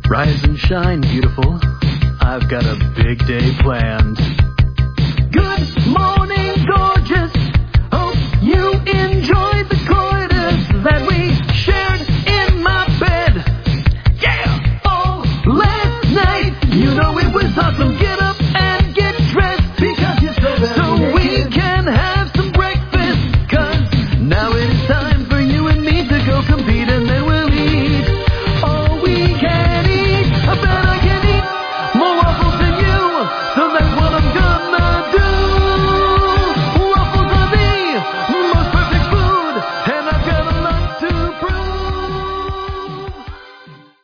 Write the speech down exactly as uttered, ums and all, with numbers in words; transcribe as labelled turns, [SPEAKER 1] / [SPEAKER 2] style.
[SPEAKER 1] Rise and shine, beautiful. I've got a big day planned. Good morning!